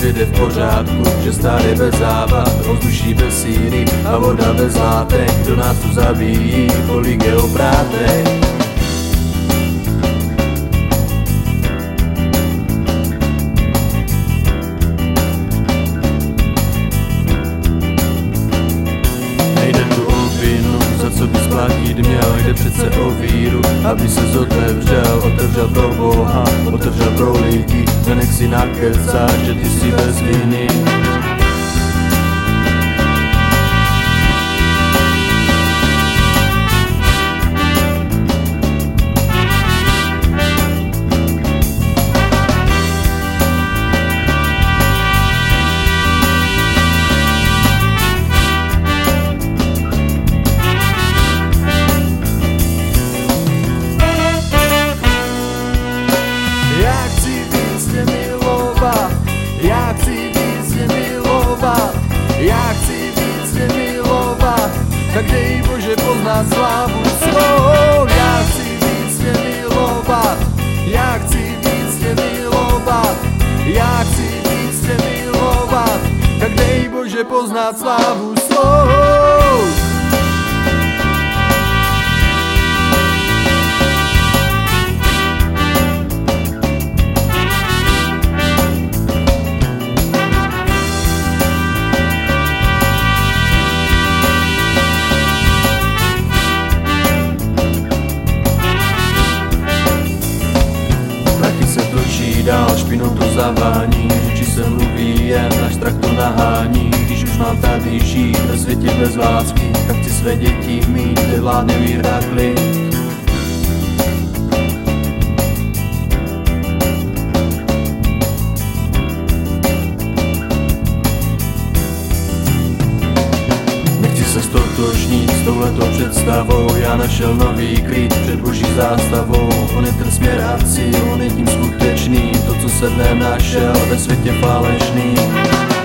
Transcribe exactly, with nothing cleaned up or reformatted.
svět je v pořádku, že stát je bez závad, ovzduší bez síry a voda bez látek. Kdo nás tu zabíjí, kolik je obrátek. Nejde tu o vinu, za co bys platit měl, jde přece o víru, aby se otevřel, otevřel pro Boha, otevřel pro lidi, nenech si nakecat, že ty jsi bez viny. Já chci víc tě milovat, já chci víc tě milovat, já chci víc tě milovat, tak dej Bože poznat slávu svou. Já chci víc tě milovat, já chci víc tě milovat, já chci víc tě milovat, tak dej Bože poznat slávu svou. Dál špinou to zavání, či se mluví jen, až strach to nahání. Když už mám tady žít ve světě bez lásky, tak chci své děti mít, kde vládne mír a klid. Nechci se stotožnit s touhletou představou, já našel nový klid před Boží zástavou. On je ten směrací, on je tím skutečný, to co se nenašel ve světě falešný.